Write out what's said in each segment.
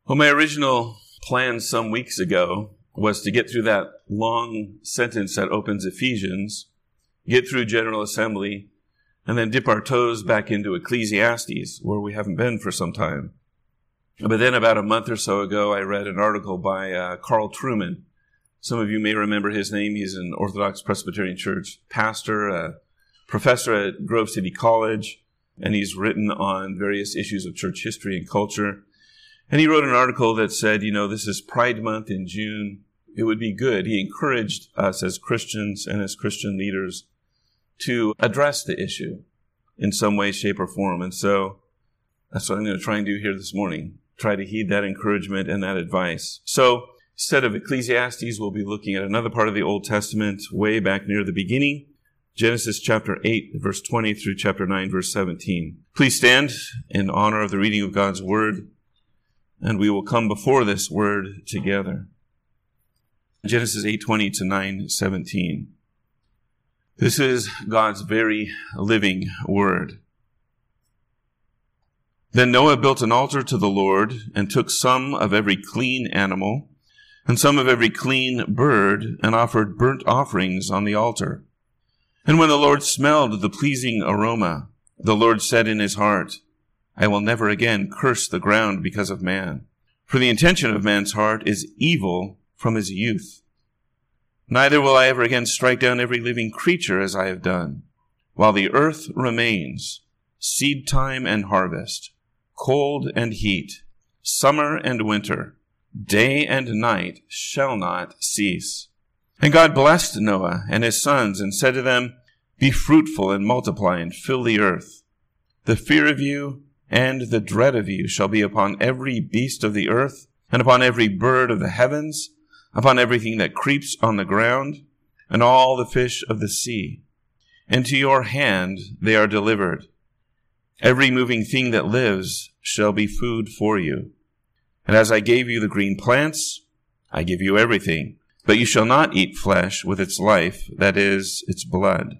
Well, my original plan some weeks ago was to get through that long sentence that opens Ephesians, get through General Assembly, and then dip our toes back into Ecclesiastes, where we haven't been for some time. But then about a month or so ago, I read an article by Carl Trueman. Some of you may remember his name. He's an Orthodox Presbyterian Church pastor, a professor at Grove City College, and he's written on various issues of church history and culture. And he wrote an article that said, this is Pride Month in June. It would be good. He encouraged us as Christians and as Christian leaders to address the issue in some way, shape, or form. And so that's what I'm going to try and do here this morning. Try to heed that encouragement and that advice. So instead of Ecclesiastes, we'll be looking at another part of the Old Testament way back near the beginning. Genesis chapter 8, verse 20 through chapter 9, verse 17. Please stand in honor of the reading of God's word, and we will come before this word together. Genesis 8:20 to 9:17. This is God's very living word. Then Noah built an altar to the Lord and took some of every clean animal and some of every clean bird and offered burnt offerings on the altar. And when the Lord smelled the pleasing aroma, the Lord said in his heart, I will never again curse the ground because of man, for the intention of man's heart is evil from his youth. Neither will I ever again strike down every living creature as I have done. While the earth remains, seed time and harvest, cold and heat, summer and winter, day and night shall not cease. And God blessed Noah and his sons and said to them, Be fruitful and multiply and fill the earth. The fear of you and the dread of you shall be upon every beast of the earth, and upon every bird of the heavens, upon everything that creeps on the ground, and all the fish of the sea. Into your hand they are delivered. Every moving thing that lives shall be food for you. And as I gave you the green plants, I give you everything. But you shall not eat flesh with its life, that is, its blood.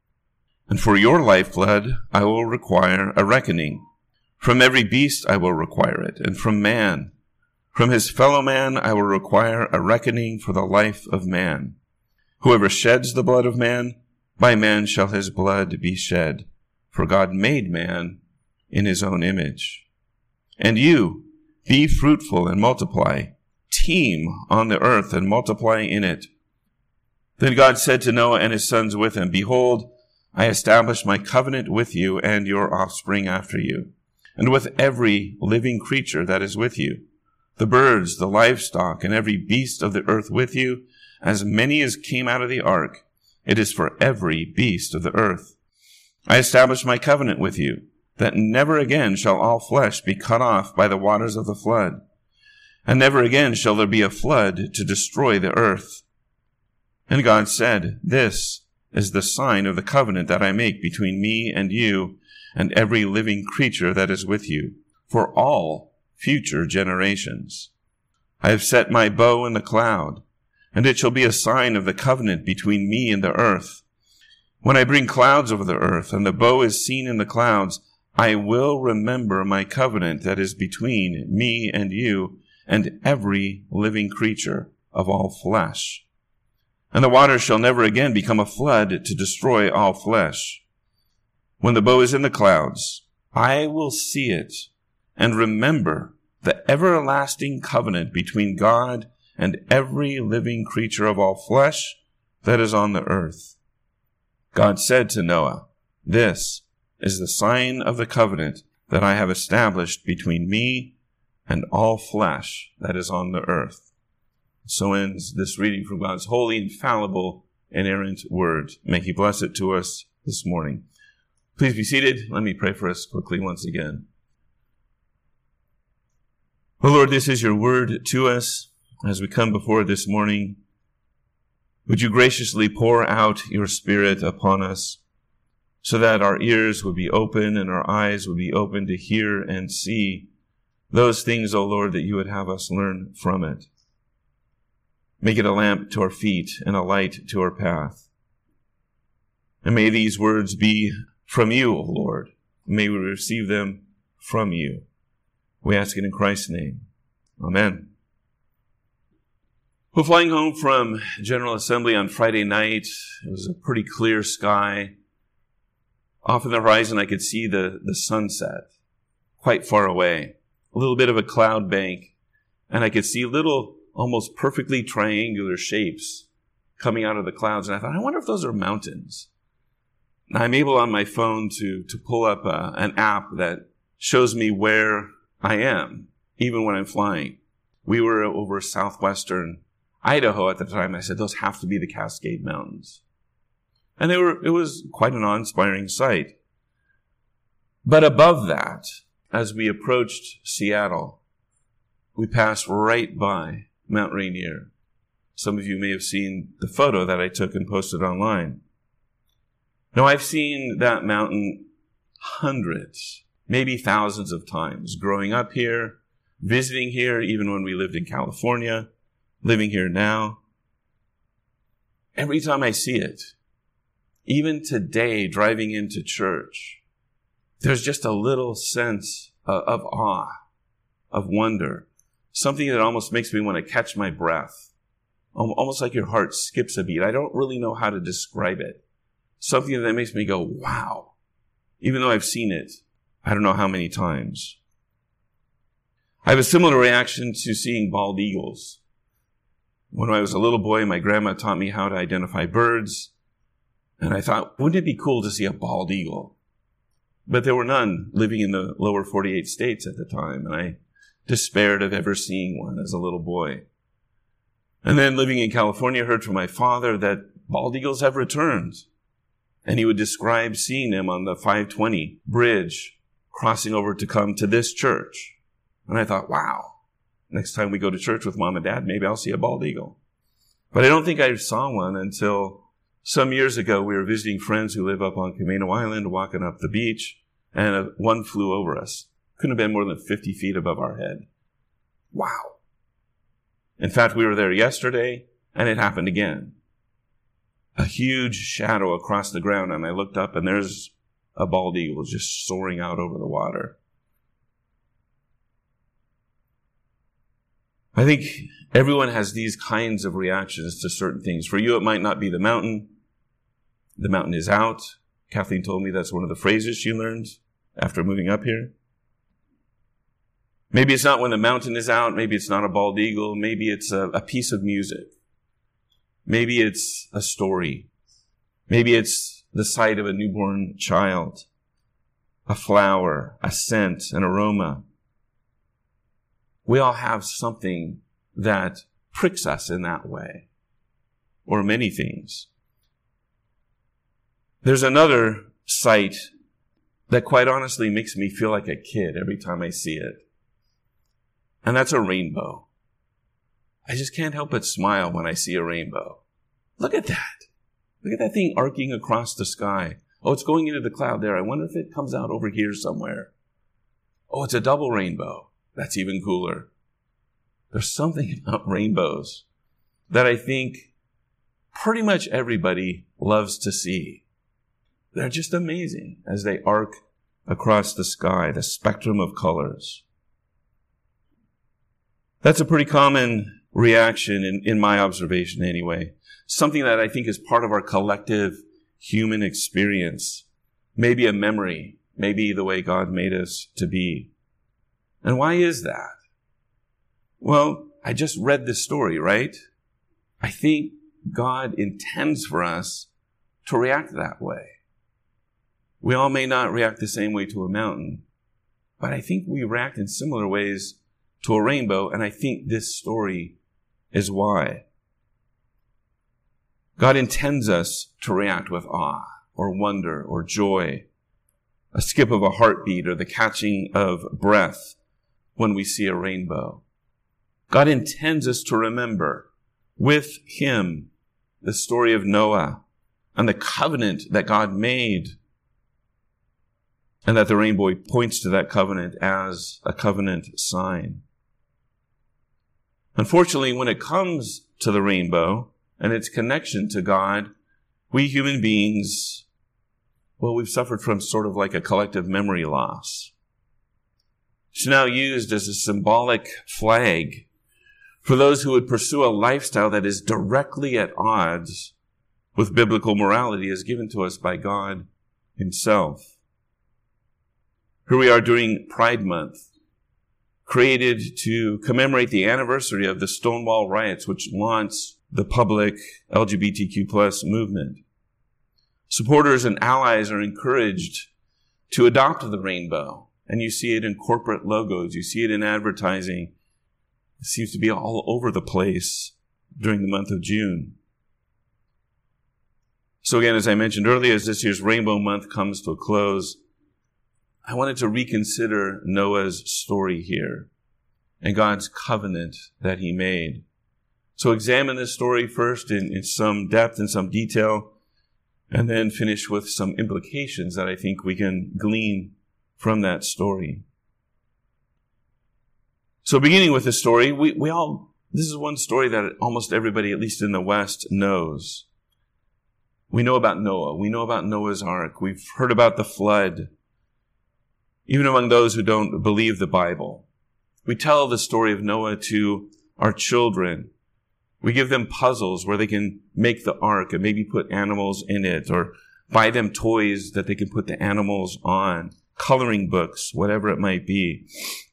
And for your lifeblood I will require a reckoning. From every beast I will require it, and from man. From his fellow man I will require a reckoning for the life of man. Whoever sheds the blood of man, by man shall his blood be shed. For God made man in his own image. And you, be fruitful and multiply. Teem on the earth and multiply in it. Then God said to Noah and his sons with him, Behold, I establish my covenant with you and your offspring after you, and with every living creature that is with you, the birds, the livestock, and every beast of the earth with you, as many as came out of the ark. It is for every beast of the earth. I establish my covenant with you, that never again shall all flesh be cut off by the waters of the flood, and never again shall there be a flood to destroy the earth. And God said, This is the sign of the covenant that I make between me and you and every living creature that is with you, for all future generations. I have set my bow in the cloud, and it shall be a sign of the covenant between me and the earth. When I bring clouds over the earth, and the bow is seen in the clouds, I will remember my covenant that is between me and you and every living creature of all flesh. And the waters shall never again become a flood to destroy all flesh. When the bow is in the clouds, I will see it and remember the everlasting covenant between God and every living creature of all flesh that is on the earth. God said to Noah, This is the sign of the covenant that I have established between me and all flesh that is on the earth. So ends this reading from God's holy, infallible, inerrant word. May he bless it to us this morning. Please be seated. Let me pray for us quickly once again. Oh Lord, this is your word to us as we come before it this morning. Would you graciously pour out your Spirit upon us so that our ears would be open and our eyes would be open to hear and see those things, O Lord, that you would have us learn from it. Make it a lamp to our feet and a light to our path. And may these words be from you, O Lord. May we receive them from you. We ask it in Christ's name. Amen. Well, flying home from General Assembly on Friday night, it was a pretty clear sky. Off in the horizon, I could see the sunset quite far away, a little bit of a cloud bank, and I could see little, almost perfectly triangular shapes coming out of the clouds. And I thought, I wonder if those are mountains. And I'm able on my phone to pull up an app that shows me where I am, even when I'm flying. We were over southwestern Idaho at the time. I said, those have to be the Cascade Mountains. And it was quite an awe-inspiring sight. But above that, as we approached Seattle, we passed right by Mount Rainier. Some of you may have seen the photo that I took and posted online. Now, I've seen that mountain hundreds, maybe thousands of times, growing up here, visiting here, even when we lived in California, living here now. Every time I see it, even today, driving into church, there's just a little sense of awe, of wonder, something that almost makes me want to catch my breath, almost like your heart skips a beat. I don't really know how to describe it. Something that makes me go, wow, even though I've seen it, I don't know how many times. I have a similar reaction to seeing bald eagles. When I was a little boy, my grandma taught me how to identify birds. And I thought, wouldn't it be cool to see a bald eagle? But there were none living in the lower 48 states at the time. And I despaired of ever seeing one as a little boy. And then living in California, I heard from my father that bald eagles have returned. And he would describe seeing them on the 520 bridge crossing over to come to this church. And I thought, wow, next time we go to church with mom and dad, maybe I'll see a bald eagle. But I don't think I saw one until some years ago. We were visiting friends who live up on Camino Island, walking up the beach, and one flew over us. Couldn't have been more than 50 feet above our head. Wow. In fact, we were there yesterday, and it happened again. A huge shadow across the ground, and I looked up, and there's a bald eagle just soaring out over the water. I think everyone has these kinds of reactions to certain things. For you, it might not be the mountain. The mountain is out. Kathleen told me that's one of the phrases she learned after moving up here. Maybe it's not when the mountain is out. Maybe it's not a bald eagle. Maybe it's a piece of music. Maybe it's a story. Maybe it's the sight of a newborn child, a flower, a scent, an aroma. We all have something that pricks us in that way, or many things. There's another sight that quite honestly makes me feel like a kid every time I see it, and that's a rainbow. I just can't help but smile when I see a rainbow. Look at that. Look at that thing arcing across the sky. Oh, it's going into the cloud there. I wonder if it comes out over here somewhere. Oh, it's a double rainbow. That's even cooler. There's something about rainbows that I think pretty much everybody loves to see. They're just amazing as they arc across the sky, the spectrum of colors. That's a pretty common reaction in my observation anyway. Something that I think is part of our collective human experience. Maybe a memory, maybe the way God made us to be. And why is that? Well, I just read this story, right? I think God intends for us to react that way. We all may not react the same way to a mountain, but I think we react in similar ways to a rainbow, and I think this story is why. God intends us to react with awe or wonder or joy, a skip of a heartbeat or the catching of breath when we see a rainbow. God intends us to remember with Him the story of Noah and the covenant that God made, and that the rainbow points to that covenant as a covenant sign. Unfortunately, when it comes to the rainbow and its connection to God, we human beings, well, we've suffered from sort of like a collective memory loss. It's now used as a symbolic flag for those who would pursue a lifestyle that is directly at odds with biblical morality as given to us by God himself. Here we are during Pride Month, created to commemorate the anniversary of the Stonewall riots, which launched the public LGBTQ+ movement. Supporters and allies are encouraged to adopt the rainbow, and you see it in corporate logos, you see it in advertising. It seems to be all over the place during the month of June. So again, as I mentioned earlier, as this year's Rainbow Month comes to a close, I wanted to reconsider Noah's story here and God's covenant that he made. So examine this story first in some depth and some detail, and then finish with some implications that I think we can glean from that story. So beginning with the story, this is one story that almost everybody, at least in the West, knows. We know about Noah. We know about Noah's Ark. We've heard about the flood. Even among those who don't believe the Bible, we tell the story of Noah to our children. We give them puzzles where they can make the ark and maybe put animals in it, or buy them toys that they can put the animals on, coloring books, whatever it might be.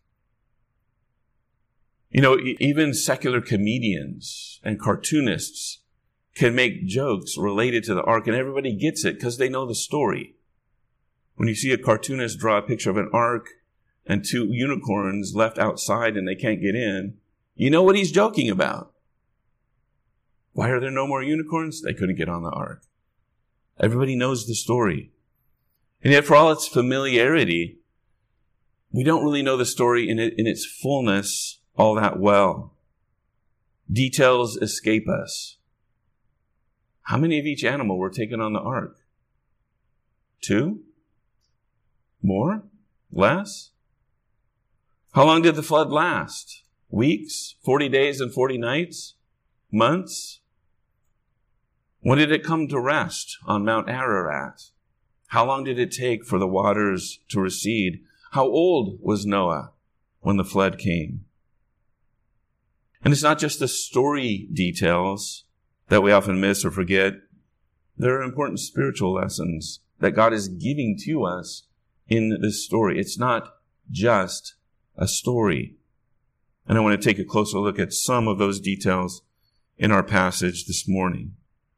You know, even secular comedians and cartoonists can make jokes related to the ark, and everybody gets it because they know the story. When you see a cartoonist draw a picture of an ark and 2 unicorns left outside and they can't get in, you know what he's joking about. Why are there no more unicorns? They couldn't get on the ark. Everybody knows the story. And yet, for all its familiarity, we don't really know the story in its fullness all that well. Details escape us. How many of each animal were taken on the ark? 2? More? Less? How long did the flood last? Weeks? 40 days and 40 nights? Months? When did it come to rest on Mount Ararat? How long did it take for the waters to recede? How old was Noah when the flood came? And it's not just the story details that we often miss or forget. There are important spiritual lessons that God is giving to us in this story. It's not just a story. And I want to take a closer look at some of those details in our passage this morning.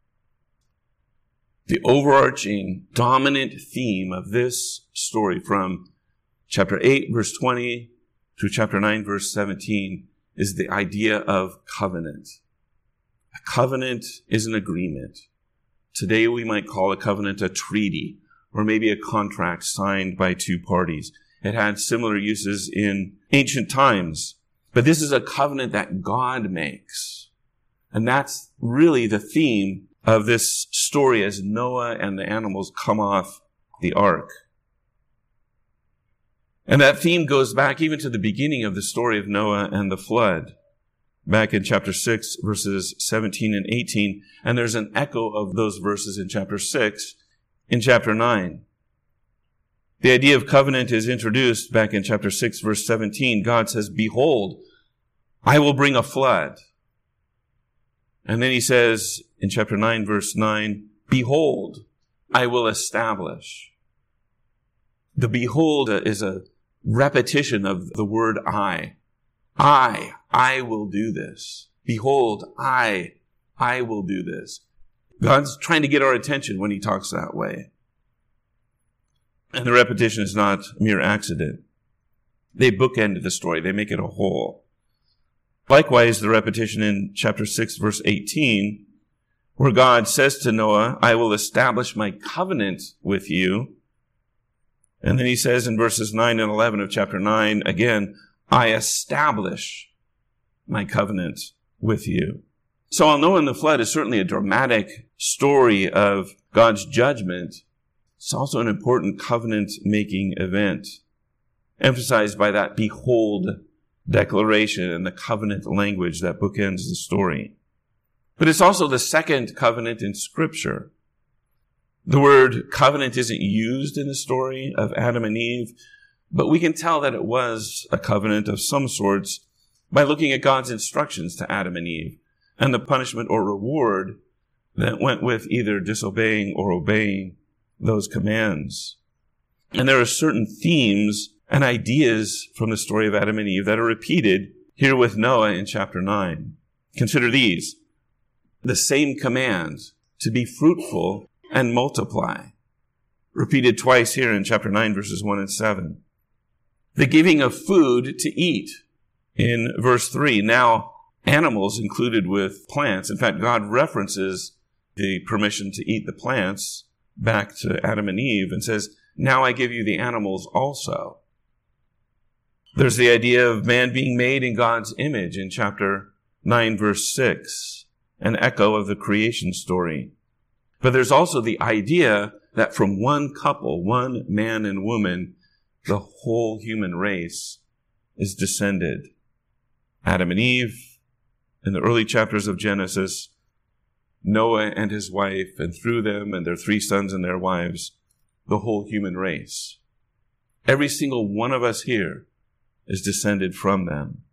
The overarching dominant theme of this story from chapter 8, verse 20 through chapter 9, verse 17 is the idea of covenant. A covenant is an agreement. Today we might call a covenant a treaty, or maybe a contract signed by 2 parties. It had similar uses in ancient times. But this is a covenant that God makes. And that's really the theme of this story as Noah and the animals come off the ark. And that theme goes back even to the beginning of the story of Noah and the flood, back in chapter 6, verses 17 and 18. And there's an echo of those verses in chapter 6 in chapter 9. The idea of covenant is introduced back in chapter 6, verse 17. God says, "Behold, I will bring a flood." And then he says in chapter 9, verse 9, "Behold, I will establish." The behold is a repetition of the word I. I will do this. Behold, I will do this. God's trying to get our attention when he talks that way. And the repetition is not mere accident. They bookend the story. They make it a whole. Likewise, the repetition in chapter 6, verse 18, where God says to Noah, "I will establish my covenant with you." And then he says in verses 9 and 11 of chapter 9, again, "I establish my covenant with you." So while Noah and the flood is certainly a dramatic story of God's judgment, it's also an important covenant-making event, emphasized by that behold declaration and the covenant language that bookends the story. But it's also the second covenant in Scripture. The word covenant isn't used in the story of Adam and Eve, But we can tell that it was a covenant of some sorts by looking at God's instructions to Adam and Eve and the punishment or reward that went with either disobeying or obeying those commands. And there are certain themes and ideas from the story of Adam and Eve that are repeated here with Noah in chapter 9. Consider these. The same command to be fruitful and multiply, repeated twice here in chapter 9, verses 1 and 7. The giving of food to eat in verse 3. Now, animals included with plants. In fact, God references the permission to eat the plants back to Adam and Eve and says, now I give you the animals also. There's the idea of man being made in God's image in chapter 9, verse 6, an echo of the creation story. But there's also the idea that from one couple, one man and woman, the whole human race is descended. Adam and Eve, in the early chapters of Genesis, Noah and his wife, and through them and their 3 sons and their wives, the whole human race. Every single one of us here is descended from them.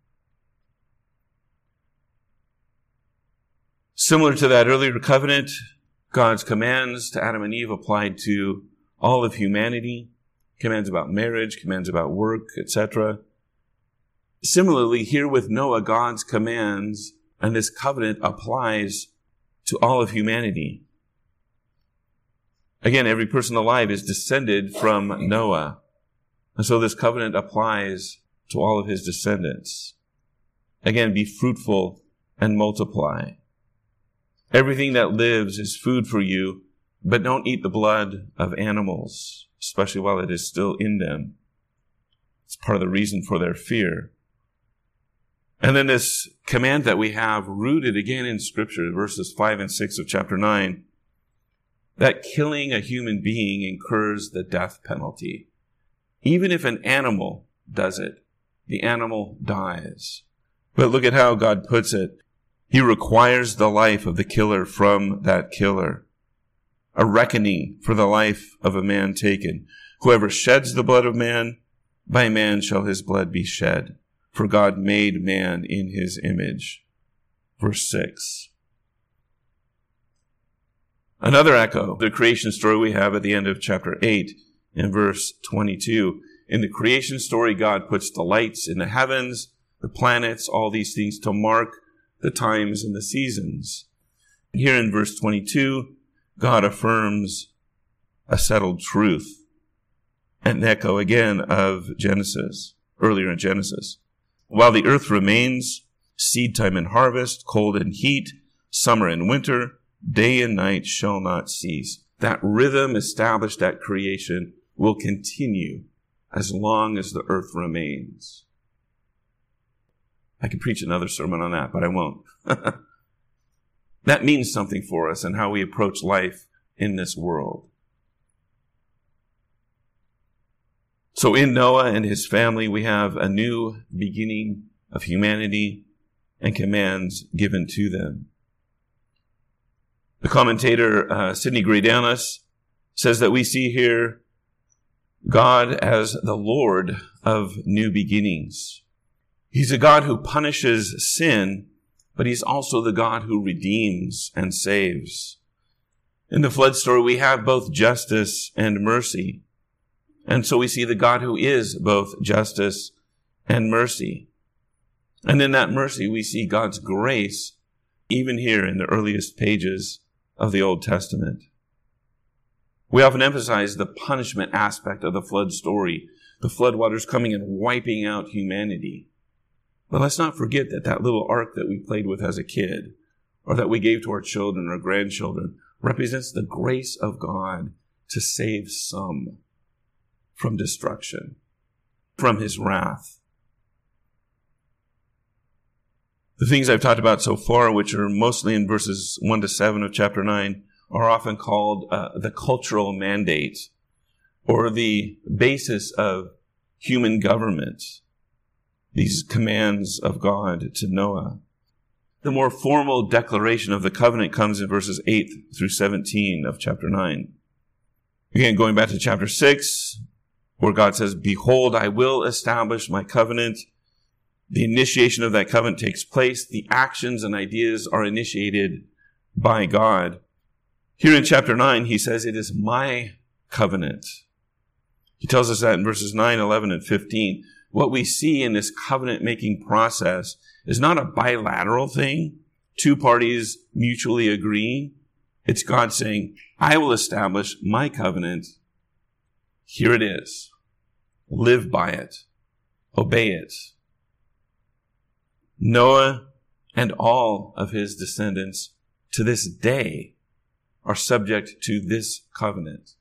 Similar to that earlier covenant, God's commands to Adam and Eve applied to all of humanity, commands about marriage, commands about work, etc. Similarly, here with Noah, God's commands and this covenant applies to all of humanity. Again, every person alive is descended from Noah. And so this covenant applies to all of his descendants. Again, be fruitful and multiply. Everything that lives is food for you, but don't eat the blood of animals, especially while it is still in them. It's part of the reason for their fear. And then this command that we have rooted again in Scripture, verses 5 and 6 of chapter 9, that killing a human being incurs the death penalty. Even if an animal does it, the animal dies. But look at how God puts it. He requires the life of the killer from that killer. A reckoning for the life of a man taken. Whoever sheds the blood of man, by man shall his blood be shed. For God made man in his image. Verse 6. Another echo, the creation story we have at the end of chapter 8 in verse 22. In the creation story, God puts the lights in the heavens, the planets, all these things to mark the times and the seasons. Here in verse 22, God affirms a settled truth. An echo again of Genesis, earlier in Genesis. While the earth remains, seed time and harvest, cold and heat, summer and winter, day and night shall not cease. That rhythm established at creation will continue as long as the earth remains. I could preach another sermon on that, but I won't. That means something for us and how we approach life in this world. So in Noah and his family, we have a new beginning of humanity and commands given to them. The commentator, Sidney Greidanus, says that we see here God as the Lord of new beginnings. He's a God who punishes sin, but he's also the God who redeems and saves. In the flood story, we have both justice and mercy. And so we see the God who is both justice and mercy. And in that mercy, we see God's grace, even here in the earliest pages of the Old Testament. We often emphasize the punishment aspect of the flood story, the floodwaters coming and wiping out humanity. But let's not forget that that little ark that we played with as a kid, or that we gave to our children or grandchildren, represents the grace of God to save some from destruction, from his wrath. The things I've talked about so far, which are mostly in verses 1 to 7 of chapter 9, are often called the cultural mandate, or the basis of human government, these commands of God to Noah. The more formal declaration of the covenant comes in verses 8 through 17 of chapter 9. Again, going back to chapter 6, where God says, behold, I will establish my covenant. The initiation of that covenant takes place. The actions and ideas are initiated by God. Here in chapter 9, he says, it is my covenant. He tells us that in verses 9, 11, and 15. What we see in this covenant-making process is not a bilateral thing, two parties mutually agreeing. It's God saying, I will establish my covenant. Here it is. Live by it. Obey it. Noah and all of his descendants to this day are subject to this covenant.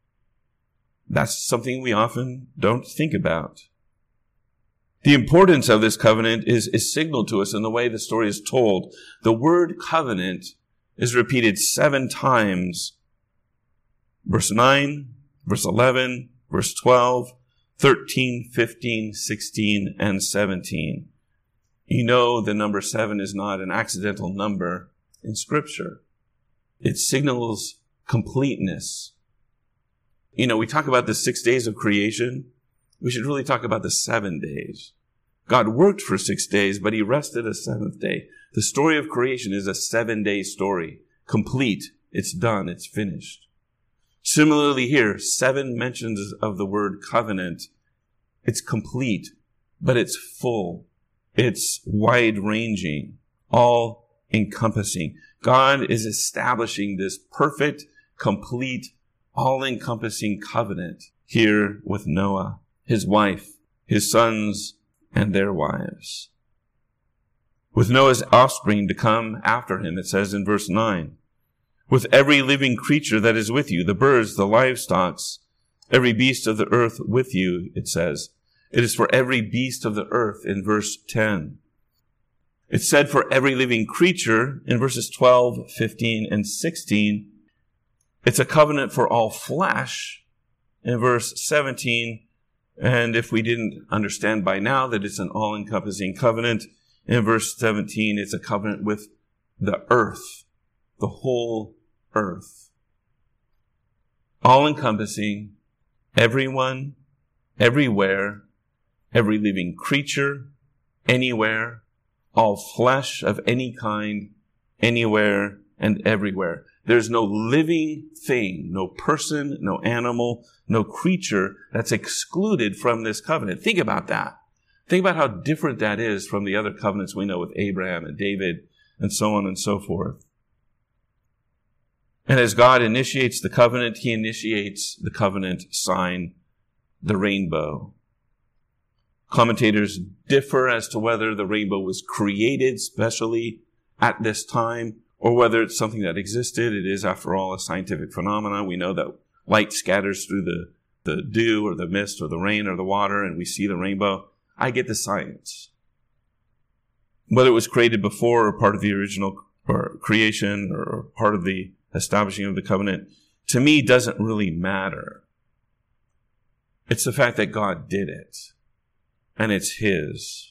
That's something we often don't think about. The importance of this covenant is signaled to us in the way the story is told. The word covenant is repeated 7 times. Verse 9, verse 11, verse 12, 13, 15, 16, and 17. You know the number 7 is not an accidental number in Scripture. It signals completeness. You know, we talk about the 6 days of creation. We should really talk about the 7 days. God worked for 6 days, but he rested a 7th day. The story of creation is a 7-day story. Complete. It's done. It's finished. Similarly here, 7 mentions of the word covenant. It's complete, but it's full. It's wide-ranging, all-encompassing. God is establishing this perfect, complete, all-encompassing covenant here with Noah, his wife, his sons, and their wives. With Noah's offspring to come after him, it says in verse 9, with every living creature that is with you, the birds, the livestock, every beast of the earth with you, it says. It is for every beast of the earth in verse 10. It's said for every living creature in verses 12, 15, and 16. It's a covenant for all flesh in verse 17. And if we didn't understand by now that it's an all-encompassing covenant, in verse 17, it's a covenant with the earth, the whole earth. All-encompassing, everyone, everywhere, every living creature, anywhere, all flesh of any kind, anywhere and everywhere. There's no living thing, no person, no animal, no creature that's excluded from this covenant. Think about that. Think about how different that is from the other covenants we know with Abraham and David and so on and so forth. And as God initiates the covenant, he initiates the covenant sign, the rainbow. Commentators differ as to whether the rainbow was created specially at this time or whether it's something that existed. It is, after all, a scientific phenomenon. We know that light scatters through the dew or the mist or the rain or the water, and we see the rainbow. I get the science. Whether it was created before or part of the original or creation or part of the establishing of the covenant, to me, doesn't really matter. It's the fact that God did it, and it's his.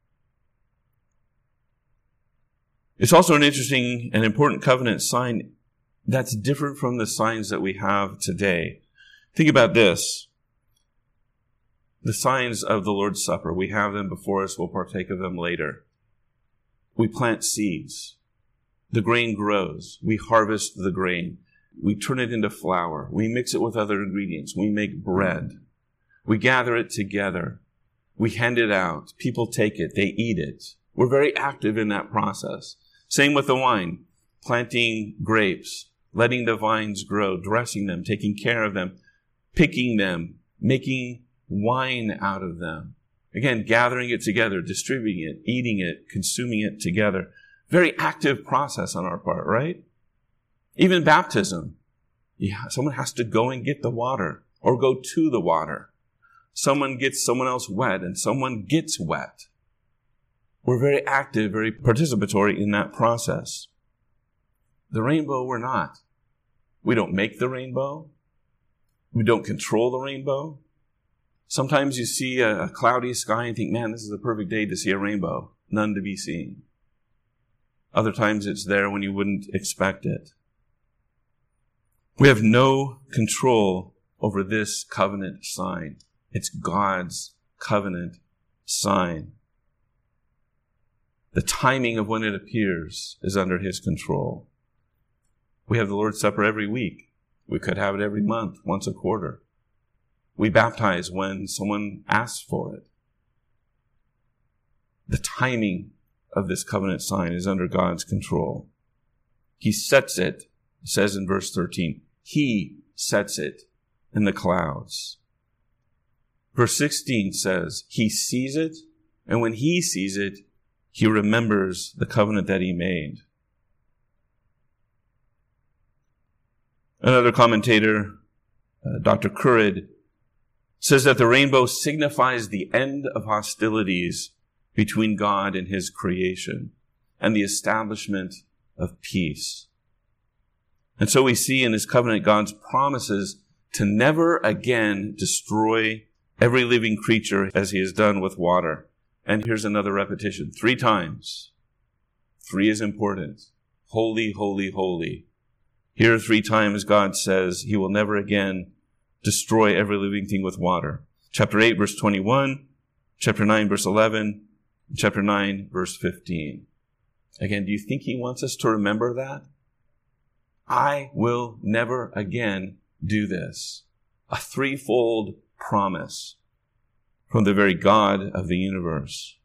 It's also an interesting and important covenant sign that's different from the signs that we have today. Think about this. The signs of the Lord's Supper, we have them before us, we'll partake of them later. We plant seeds. The grain grows. We harvest the grain. We turn it into flour. We mix it with other ingredients. We make bread. We gather it together. We hand it out. People take it. They eat it. We're very active in that process. Same with the wine. Planting grapes, letting the vines grow, dressing them, taking care of them, picking them, making wine out of them. Again, gathering it together, distributing it, eating it, consuming it together. Very active process on our part, right? Even baptism. Yeah, someone has to go and get the water or go to the water. Someone gets someone else wet and someone gets wet. We're very active, very participatory in that process. The rainbow, we're not. We don't make the rainbow. We don't control the rainbow. Sometimes you see a cloudy sky and think, man, this is a perfect day to see a rainbow. None to be seen. Other times it's there when you wouldn't expect it. We have no control over this covenant sign. It's God's covenant sign. The timing of when it appears is under his control. We have the Lord's Supper every week. We could have it every month, once a quarter. We baptize when someone asks for it. The timing of this covenant sign is under God's control. He sets it, it says in verse 13, he sets it in the clouds. Verse 16 says, he sees it, and when he sees it, he remembers the covenant that he made. Another commentator, Dr. Currid, says that the rainbow signifies the end of hostilities between God and his creation and the establishment of peace. And so we see in this covenant God's promises to never again destroy every living creature as he has done with water. And here's another repetition, 3 times. 3 is important. Holy, holy, holy. Here 3 times God says he will never again destroy every living thing with water. Chapter 8, verse 21, chapter 9, verse 11, chapter 9, verse 15. Again, do you think he wants us to remember that? I will never again do this. A 3-fold promise from the very God of the universe.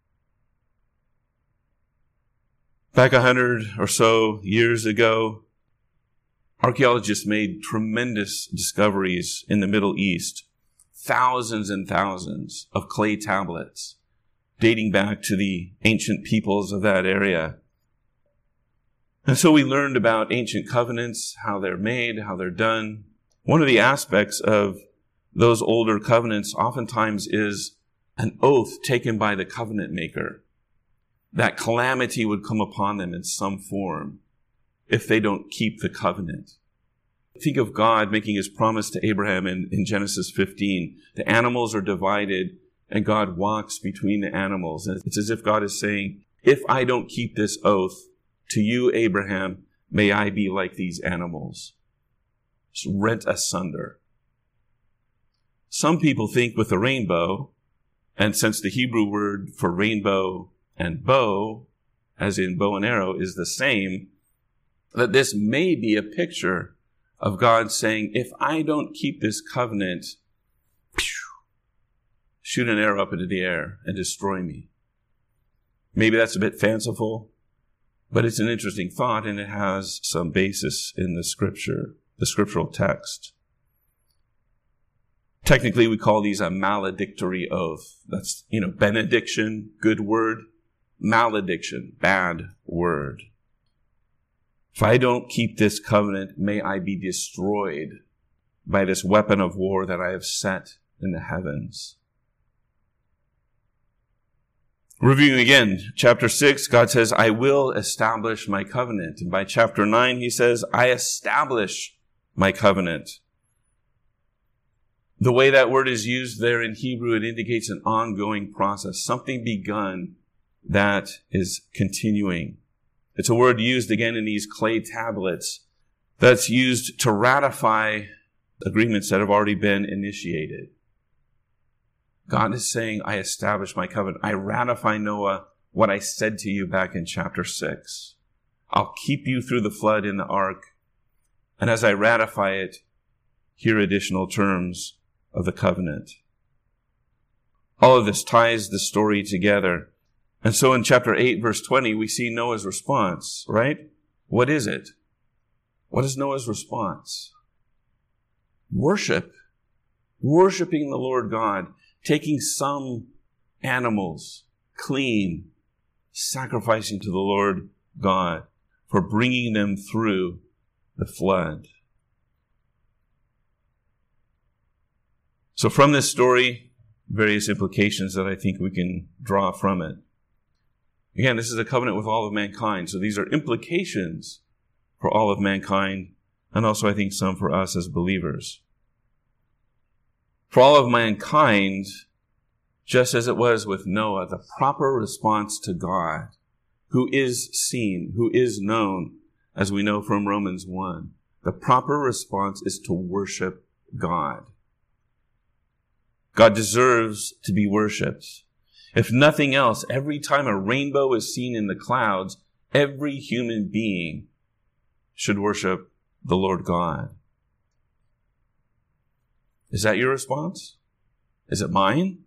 Back 100 or so years ago, archaeologists made tremendous discoveries in the Middle East. Thousands and thousands of clay tablets dating back to the ancient peoples of that area. And so we learned about ancient covenants, how they're made, how they're done. One of the aspects of those older covenants oftentimes is an oath taken by the covenant maker. That calamity would come upon them in some form if they don't keep the covenant. Think of God making his promise to Abraham in Genesis 15. The animals are divided and God walks between the animals. And it's as if God is saying, if I don't keep this oath to you, Abraham, may I be like these animals. Just rent asunder. Some people think with the rainbow, and since the Hebrew word for rainbow and bow, as in bow and arrow, is the same, that this may be a picture of God saying, if I don't keep this covenant, shoot an arrow up into the air and destroy me. Maybe that's a bit fanciful, but it's an interesting thought and it has some basis in the scripture, the scriptural text. Technically, we call these a maledictory oath. That's, benediction, good word. Malediction, bad word. If I don't keep this covenant, may I be destroyed by this weapon of war that I have set in the heavens. Reviewing again, chapter 6, God says, I will establish my covenant. And by chapter 9, he says, I establish my covenant. The way that word is used there in Hebrew, it indicates an ongoing process, something begun that is continuing. It's a word used again in these clay tablets that's used to ratify agreements that have already been initiated. God is saying, I establish my covenant. I ratify, Noah, what I said to you back in chapter 6. I'll keep you through the flood in the ark. And as I ratify it, here are additional terms of the covenant. All of this ties the story together. And so in chapter 8, verse 20, we see Noah's response, right? What is it? What is Noah's response? Worship. Worshiping the Lord God. Taking some animals, clean, sacrificing to the Lord God for bringing them through the flood. So from this story, various implications that I think we can draw from it. Again, this is a covenant with all of mankind. So these are implications for all of mankind, and also I think some for us as believers. For all of mankind, just as it was with Noah, the proper response to God, who is seen, who is known, as we know from Romans 1, the proper response is to worship God. God deserves to be worshipped. If nothing else, every time a rainbow is seen in the clouds, every human being should worship the Lord God. Is that your response? Is it mine?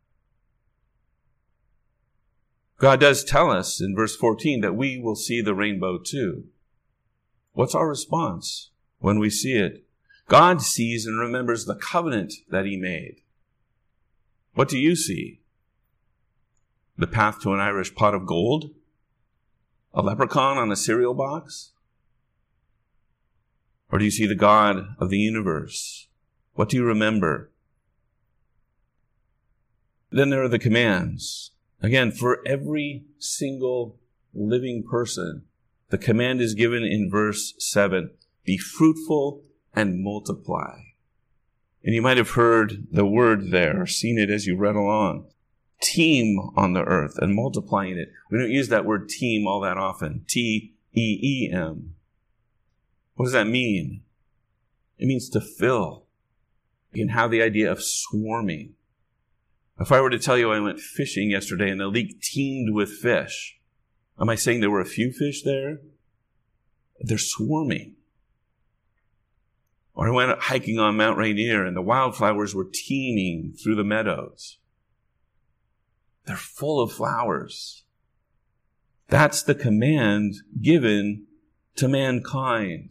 God does tell us in verse 14 that we will see the rainbow too. What's our response when we see it? God sees and remembers the covenant that he made. What do you see? The path to an Irish pot of gold? A leprechaun on a cereal box? Or do you see the God of the universe? What do you remember? Then there are the commands. Again, for every single living person, the command is given in verse 7. Be fruitful and multiply. And you might have heard the word there, or seen it as you read along. Teem on the earth and multiplying it. We don't use that word teem all that often. T-E-E-M. What does that mean? It means to fill. You can have the idea of swarming. If I were to tell you I went fishing yesterday and the lake teemed with fish, am I saying there were a few fish there? They're swarming. Or I went hiking on Mount Rainier and the wildflowers were teeming through the meadows. They're full of flowers. That's the command given to mankind.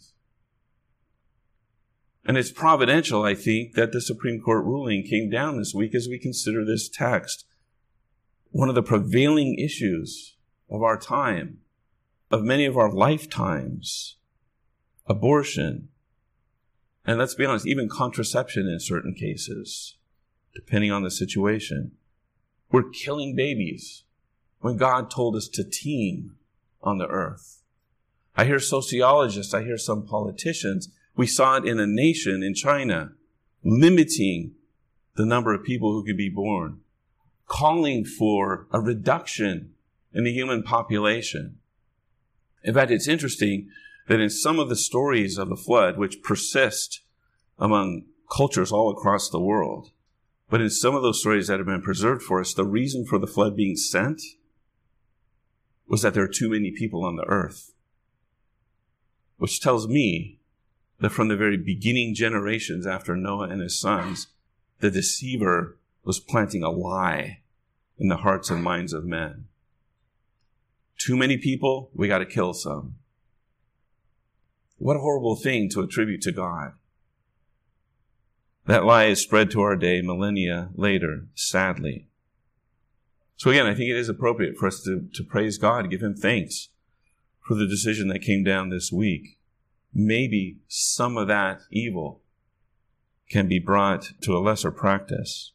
And it's providential, I think, that the Supreme Court ruling came down this week as we consider this text. One of the prevailing issues of our time, of many of our lifetimes, abortion, and let's be honest, even contraception in certain cases, depending on the situation. We're killing babies when God told us to teem on the earth. I hear sociologists, I hear some politicians. We saw it in a nation, in China, limiting the number of people who could be born, calling for a reduction in the human population. In fact, it's interesting that in some of the stories of the flood, which persist among cultures all across the world, but in some of those stories that have been preserved for us, the reason for the flood being sent was that there are too many people on the earth, which tells me that from the very beginning generations after Noah and his sons, the deceiver was planting a lie in the hearts and minds of men. Too many people, we got to kill some. What a horrible thing to attribute to God. That lie is spread to our day millennia later, sadly. So again, I think it is appropriate for us to praise God, give him thanks for the decision that came down this week. Maybe some of that evil can be brought to a lesser practice.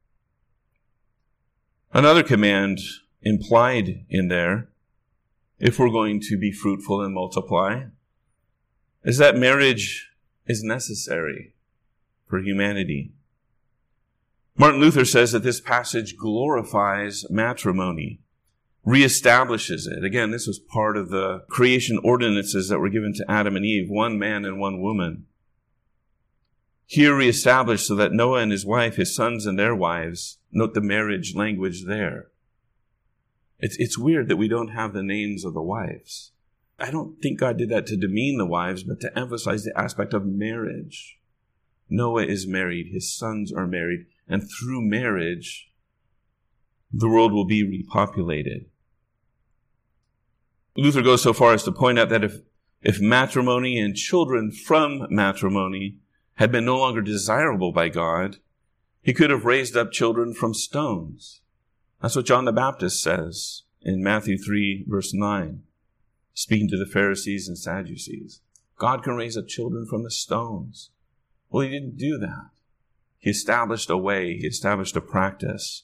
Another command implied in there, if we're going to be fruitful and multiply, is that marriage is necessary for humanity. Martin Luther says that this passage glorifies matrimony, reestablishes it. Again, this was part of the creation ordinances that were given to Adam and Eve, one man and one woman. Here reestablished so that Noah and his wife, his sons and their wives, note the marriage language there. It's weird that we don't have the names of the wives. I don't think God did that to demean the wives, but to emphasize the aspect of marriage. Noah is married, his sons are married, and through marriage, the world will be repopulated. Luther goes so far as to point out that if matrimony and children from matrimony had been no longer desirable by God, he could have raised up children from stones. That's what John the Baptist says in Matthew 3, verse 9, speaking to the Pharisees and Sadducees. God can raise up children from the stones. Well, he didn't do that. He established a way. He established a practice.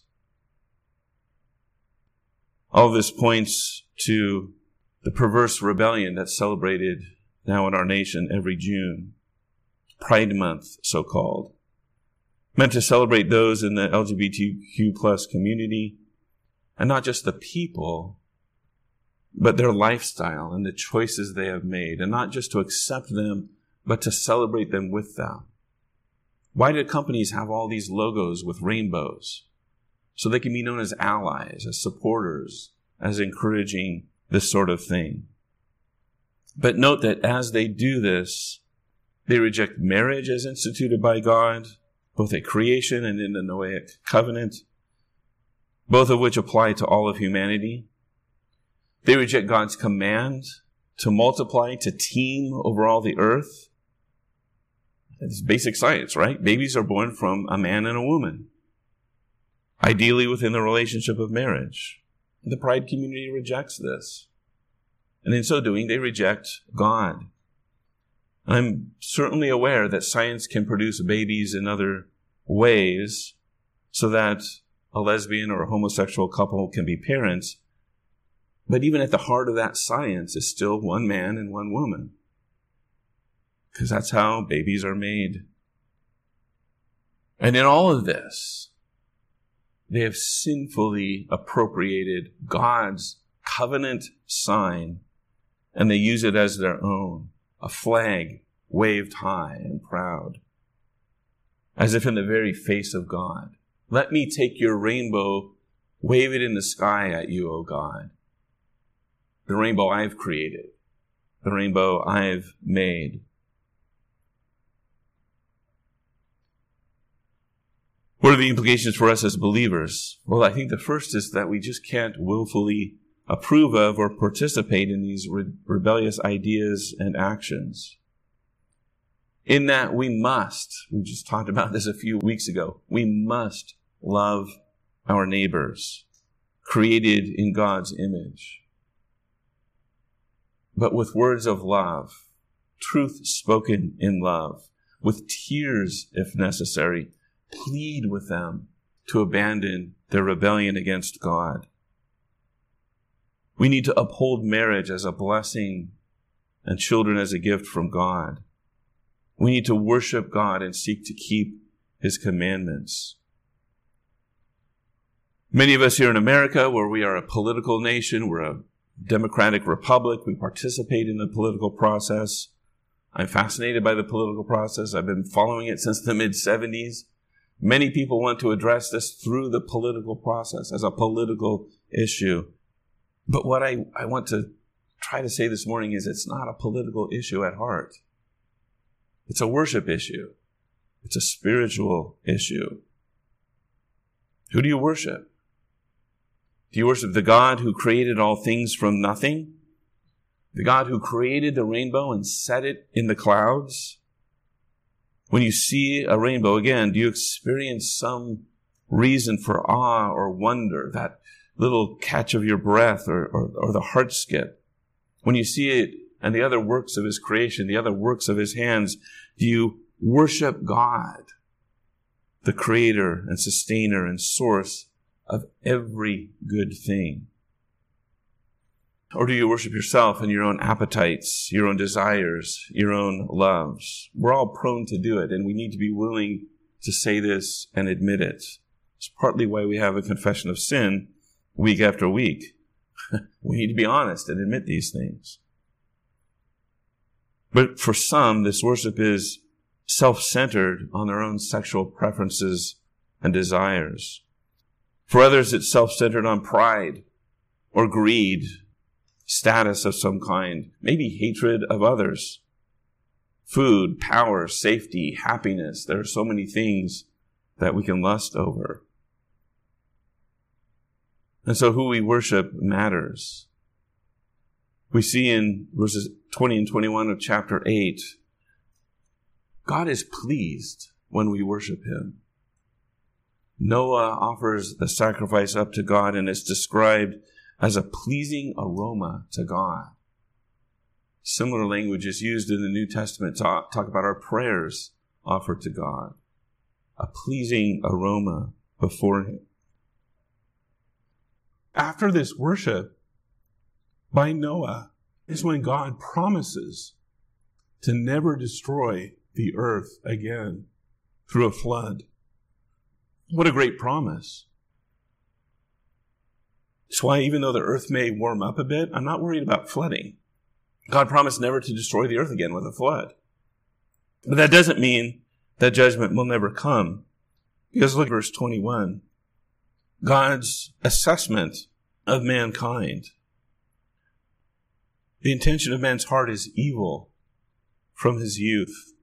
All of this points to the perverse rebellion that's celebrated now in our nation every June. Pride Month, so-called. Meant to celebrate those in the LGBTQ plus community, and not just the people, but their lifestyle and the choices they have made, and not just to accept them, but to celebrate them with them. Why do companies have all these logos with rainbows? So they can be known as allies, as supporters, as encouraging this sort of thing. But note that as they do this, they reject marriage as instituted by God, both at creation and in the Noahic covenant, both of which apply to all of humanity. They reject God's command to multiply, to team over all the earth. It's basic science, right? Babies are born from a man and a woman, ideally within the relationship of marriage. The Pride community rejects this. And in so doing, they reject God. I'm certainly aware that science can produce babies in other ways so that a lesbian or a homosexual couple can be parents. But even at the heart of that science is still one man and one woman. Because that's how babies are made. And in all of this, they have sinfully appropriated God's covenant sign, and they use it as their own, a flag waved high and proud, as if in the very face of God. Let me take your rainbow, wave it in the sky at you, O God. The rainbow I've created, the rainbow I've made. What are the implications for us as believers? Well, I think the first is that we just can't willfully approve of or participate in these rebellious ideas and actions. In that we just talked about this a few weeks ago, we must love our neighbors, created in God's image. But with words of love, truth spoken in love, with tears if necessary, plead with them to abandon their rebellion against God. We need to uphold marriage as a blessing and children as a gift from God. We need to worship God and seek to keep His commandments. Many of us here in America, where we are a political nation, we're a democratic republic, we participate in the political process. I'm fascinated by the political process. I've been following it since the mid-70s. Many people want to address this through the political process as a political issue. But what I want to try to say this morning is it's not a political issue at heart. It's a worship issue. It's a spiritual issue. Who do you worship? Do you worship the God who created all things from nothing? The God who created the rainbow and set it in the clouds? When you see a rainbow, again, do you experience some reason for awe or wonder, that little catch of your breath or the heart skip? When you see it and the other works of His creation, the other works of His hands, do you worship God, the creator and sustainer and source of every good thing? Or do you worship yourself and your own appetites, your own desires, your own loves? We're all prone to do it, and we need to be willing to say this and admit it. It's partly why we have a confession of sin week after week. We need to be honest and admit these things. But for some, this worship is self-centered on their own sexual preferences and desires. For others, it's self-centered on pride or greed, status of some kind, maybe hatred of others, food, power, safety, happiness. There are so many things that we can lust over. And so who we worship matters. We see in verses 20 and 21 of chapter 8, God is pleased when we worship Him. Noah offers the sacrifice up to God, and it's described as a pleasing aroma to God. Similar language is used in the New Testament to talk about our prayers offered to God. A pleasing aroma before Him. After this worship by Noah is when God promises to never destroy the earth again through a flood. What a great promise. That's why even though the earth may warm up a bit, I'm not worried about flooding. God promised never to destroy the earth again with a flood. But that doesn't mean that judgment will never come. Because look at verse 21. God's assessment of mankind. The intention of man's heart is evil from his youth.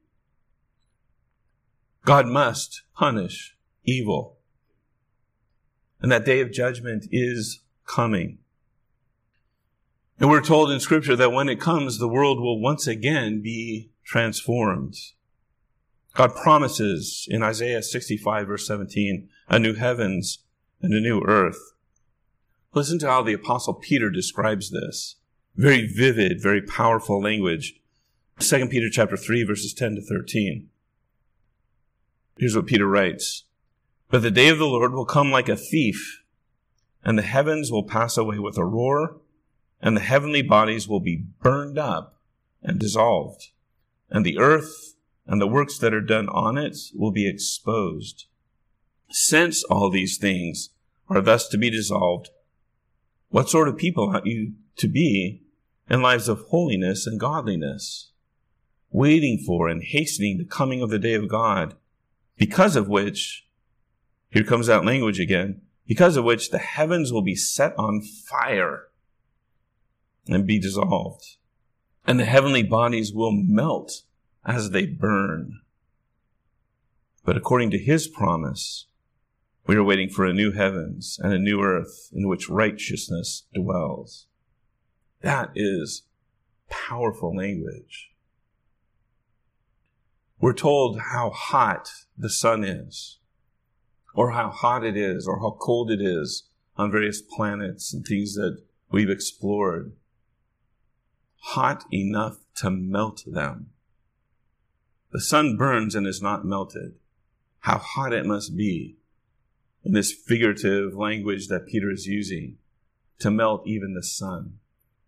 God must punish evil. And that day of judgment is coming. And we're told in Scripture that when it comes, the world will once again be transformed. God promises in Isaiah 65, verse 17, a new heavens and a new earth. Listen to how the Apostle Peter describes this. Very vivid, very powerful language. 2 Peter chapter 3, verses 10 to 13. Here's what Peter writes. But the day of the Lord will come like a thief, and the heavens will pass away with a roar, and the heavenly bodies will be burned up and dissolved, and the earth and the works that are done on it will be exposed. Since all these things are thus to be dissolved, what sort of people ought you to be in lives of holiness and godliness, waiting for and hastening the coming of the day of God, because of which, here comes that language again, because of which the heavens will be set on fire and be dissolved, and the heavenly bodies will melt as they burn. But according to his promise, we are waiting for a new heavens and a new earth in which righteousness dwells. That is powerful language. We're told how hot the sun is, or how hot it is, or how cold it is on various planets and things that we've explored. Hot enough to melt them. The sun burns and is not melted. How hot it must be, in this figurative language that Peter is using, to melt even the sun.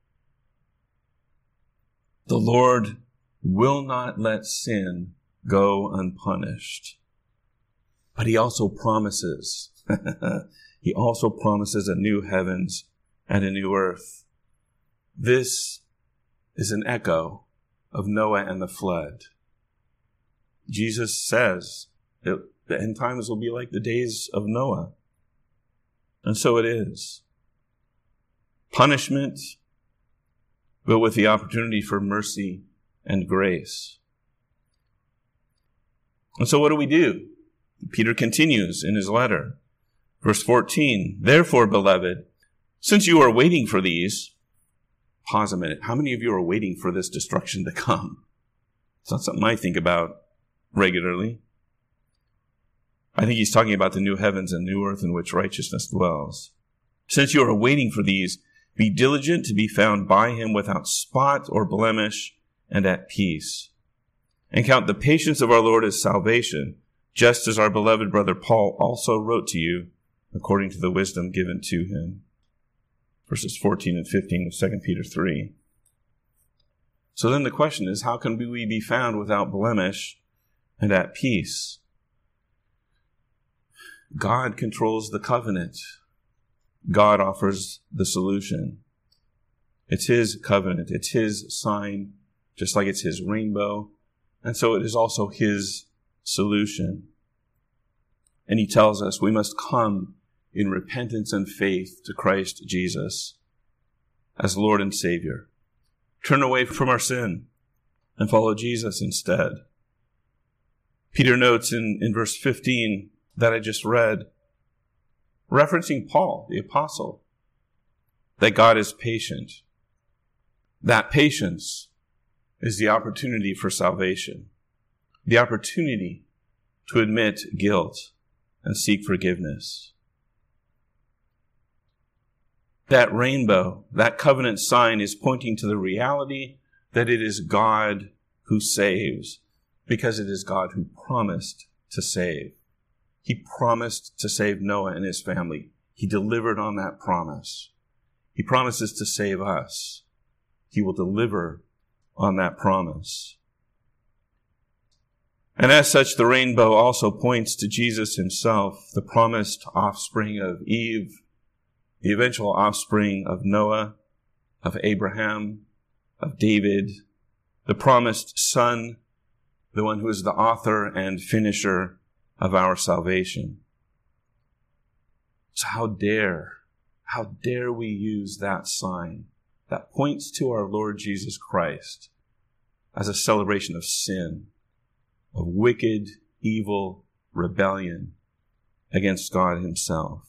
The Lord will not let sin go unpunished. But he also promises, he also promises a new heavens and a new earth. This is an echo of Noah and the flood. Jesus says that the end times will be like the days of Noah. And so it is. Punishment, but with the opportunity for mercy and grace. And so what do? Peter continues in his letter. Verse 14, therefore, beloved, since you are waiting for these, pause a minute. How many of you are waiting for this destruction to come? It's not something I think about regularly. I think he's talking about the new heavens and new earth in which righteousness dwells. Since you are waiting for these, be diligent to be found by him without spot or blemish and at peace. And count the patience of our Lord as salvation, just as our beloved brother Paul also wrote to you according to the wisdom given to him. Verses 14 and 15 of 2 Peter 3. So then the question is, how can we be found without blemish and at peace? God controls the covenant. God offers the solution. It's his covenant. It's his sign, just like it's his rainbow. And so it is also his solution. And he tells us we must come in repentance and faith to Christ Jesus as Lord and Savior. Turn away from our sin and follow Jesus instead. Peter notes in verse 15 that I just read, referencing Paul, the apostle, that God is patient. That patience is the opportunity for salvation, the opportunity to admit guilt and seek forgiveness. That rainbow, that covenant sign is pointing to the reality that it is God who saves, because it is God who promised to save. He promised to save Noah and his family. He delivered on that promise. He promises to save us. He will deliver on that promise. And as such, the rainbow also points to Jesus himself, the promised offspring of Eve, the eventual offspring of Noah, of Abraham, of David, the promised son the one who is the author and finisher of our salvation. So how dare we use that sign that points to our Lord Jesus Christ as a celebration of sin, of wicked, evil rebellion against God himself.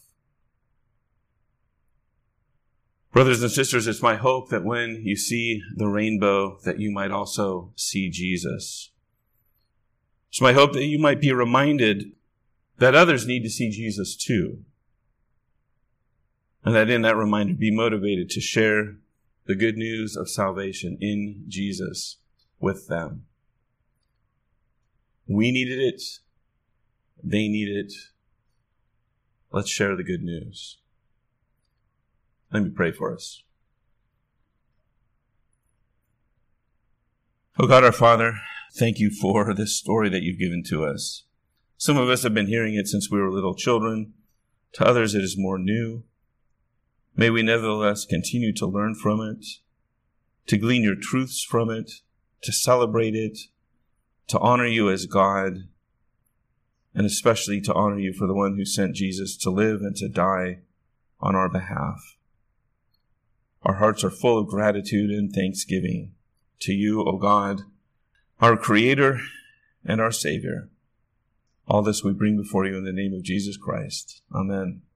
Brothers and sisters, it's my hope that when you see the rainbow, that you might also see Jesus. It's my hope that you might be reminded that others need to see Jesus too. And that in that reminder, be motivated to share the good news of salvation in Jesus with them. We needed it. They needed it. Let's share the good news. Let me pray for us. Oh God, our Father, thank you for this story that you've given to us. Some of us have been hearing it since we were little children. To others, it is more new. May we nevertheless continue to learn from it, to glean your truths from it, to celebrate it, to honor you as God, and especially to honor you for the one who sent Jesus to live and to die on our behalf. Our hearts are full of gratitude and thanksgiving to you, O God, our Creator and our Savior. All this we bring before you in the name of Jesus Christ. Amen.